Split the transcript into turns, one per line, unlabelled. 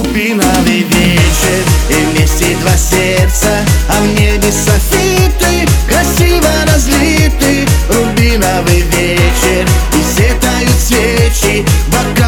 Рубиновый вечер, и вместе два сердца, а в небе софиты красиво разлиты. Рубиновый вечер, и все тают свечи, бокалы